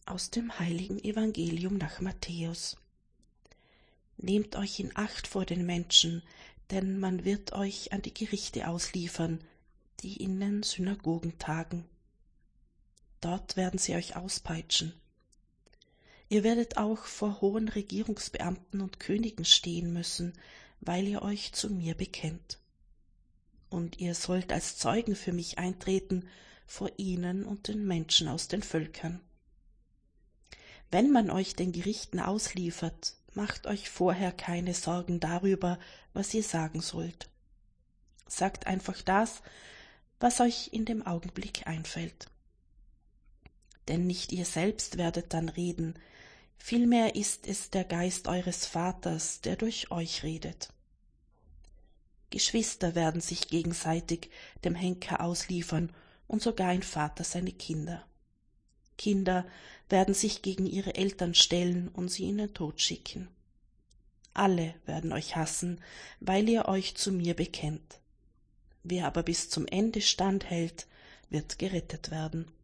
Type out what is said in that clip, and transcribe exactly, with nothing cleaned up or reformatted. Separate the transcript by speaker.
Speaker 1: Aus dem heiligen Evangelium nach Matthäus. Nehmt euch in Acht vor den Menschen, denn man wird euch an die Gerichte ausliefern, die in den Synagogen tagen. Dort werden sie euch auspeitschen. Ihr werdet auch vor hohen Regierungsbeamten und Königen stehen müssen, weil ihr euch zu mir bekennt. Und ihr sollt als Zeugen für mich eintreten vor ihnen und den Menschen aus den Völkern. Wenn man euch den Gerichten ausliefert, macht euch vorher keine Sorgen darüber, was ihr sagen sollt. Sagt einfach das, was euch in dem Augenblick einfällt. Denn nicht ihr selbst werdet dann reden, vielmehr ist es der Geist eures Vaters, der durch euch redet. Geschwister werden sich gegenseitig dem Henker ausliefern und sogar ein Vater seine Kinder. Kinder werden sich gegen ihre Eltern stellen und sie in den Tod schicken. Alle werden euch hassen, weil ihr euch zu mir bekennt. Wer aber bis zum Ende standhält, wird gerettet werden.